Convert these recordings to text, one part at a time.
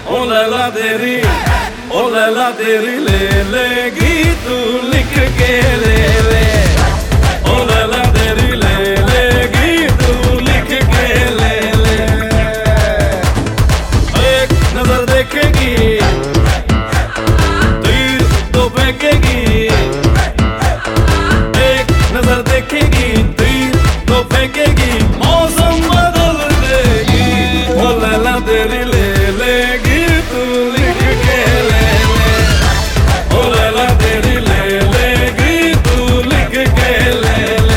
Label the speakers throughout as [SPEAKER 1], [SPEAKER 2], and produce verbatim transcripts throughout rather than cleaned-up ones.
[SPEAKER 1] ओ लैला तेरी, ओ लैला तेरी ले लेगी तू लिख के ले ले। ओ लैला तेरी ले लेगी तू लिख के ले ले। एक नजर देखेगी तीर तो फेंकेगी, एक नजर देखेगी तीर तो फेंकेगी, मौसम बदल देगी। ओ लैला तेरी ले लेगी तू लिख के ले ले। ओ लैला तेरी ले लेगी तू लिख के ले ले।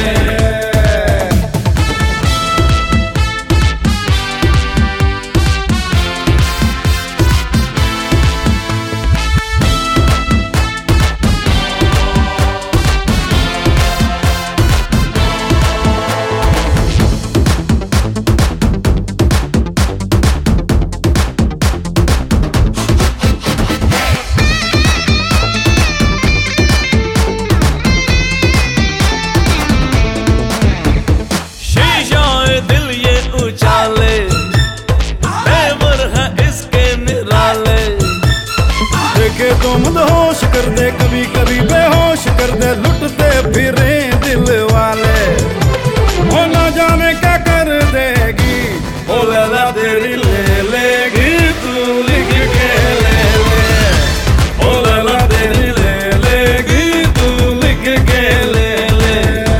[SPEAKER 1] उचाले तेवर है इसके निराले, देखे तो मदहोश कर दे, कभी कभी बेहोश कर दे, लुटते फिरे दिल वाले। वो ना जाने क्या कर देगी, ओ लैला तेरी ले लेगी तू लिख के ले ले। ओ लैला तेरी ले लेगी तू लिख के ले ले।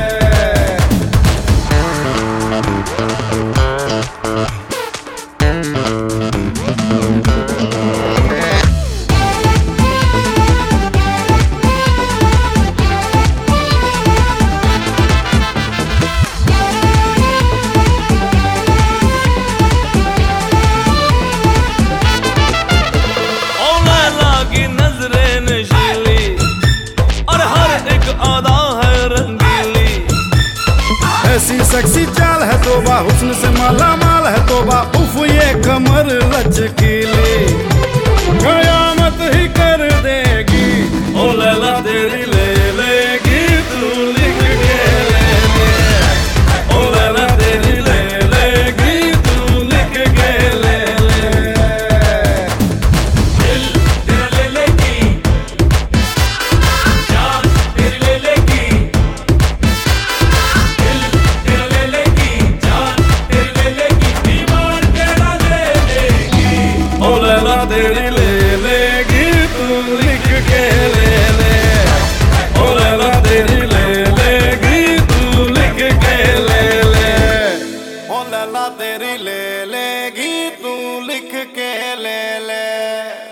[SPEAKER 1] ऐसी सेक्सी चाल है तोबा, हुस्न से माला माल है तोबा, उफ ये कमर लचकीली, कयामत ही कर देगी। ओ लैला तेरी ले लेगी तू लिख के ले ले। ओ लैला तेरी ले लेगी तू लिख के ले ले। दिल तेरा ले लेगी, जान तेरी ले लेगी, ओ लैला तेरी ले लेगी तू लिख के ले ले। ओ लैला तेरी ले लेगी तू लिख के ले ले। ओ लैला तेरी ले लेगी तू लिख के ले ले।